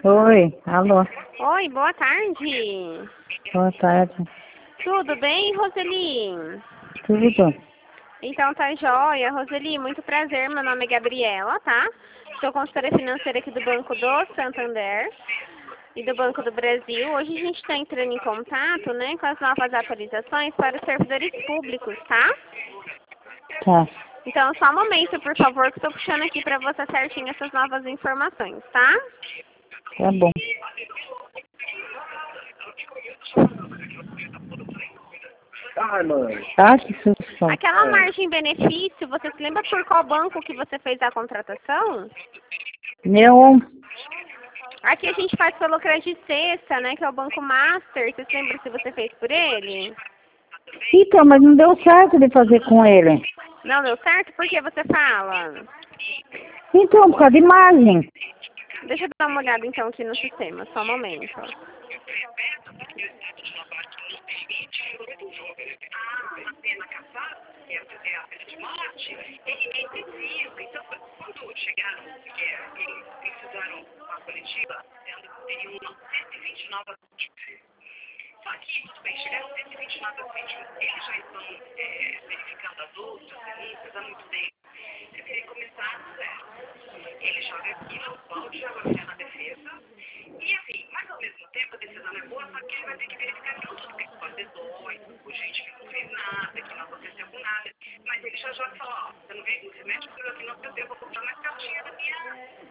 Oi, alô. Oi, boa tarde. Boa tarde. Tudo bem, Roseli? Tudo? Então tá joia. Roseli, muito prazer. Meu nome é Gabriela, tá? Sou consultora financeira aqui do Banco do Santander e do Banco do Brasil. Hoje a gente está entrando em contato, né, com as novas atualizações para os servidores públicos, tá? Tá, Então, só um momento, por favor, que estou puxando aqui para você certinho essas novas informações, tá? tá bom. Ai, mãe. Ah, que susto. Aquela margem-benefício, você se lembra por qual banco que você fez a contratação? Meu, Aqui a gente faz pelo Credit Sexta, né, que é o Banco Master. Você se lembra se você fez por ele? então, mas não deu certo de fazer com ele. Não deu certo? Por que você fala? Então, por causa de imagem. Deixa eu dar uma olhada então aqui no sistema, só um momento. Só que, tudo bem, chegaram 120 notas vídeos, eles já estão verificando as outras denúncias há muito tempo. Eu queria começar do zero. Ele joga aqui no balde de água fria na defesa. E assim, mas ao mesmo tempo a decisão é boa, só que ele vai ter que verificar que não tudo tem perdedores, ou gente que não fez nada, que não aconteceu com nada. Mas ele já joga e fala, ó, você não vem, você mete tudo aqui no seu tempo, eu vou comprar mais cartinha da minha.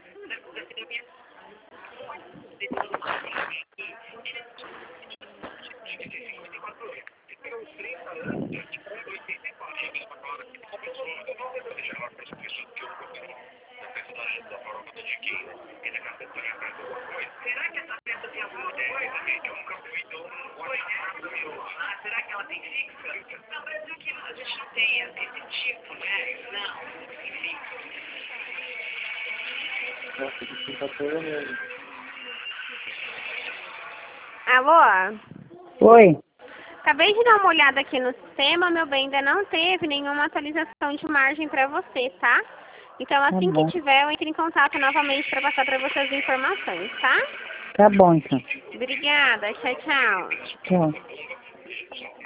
Será que essa peça tem alguma coisa? Eu nunca fui tão será que ela tem fixa? No Brasil aqui a gente não tem esse tipo, né? Não, enfim. Nossa, que quinta-feira mesmo. Alô? Oi. Acabei de dar uma olhada aqui no sistema, meu bem, ainda não teve nenhuma atualização de margem para você, tá? Então, Tá assim que bom. tiver, eu entro em contato novamente para passar para você as informações, tá? Tá bom, então. Obrigada, tchau, tchau. Tchau.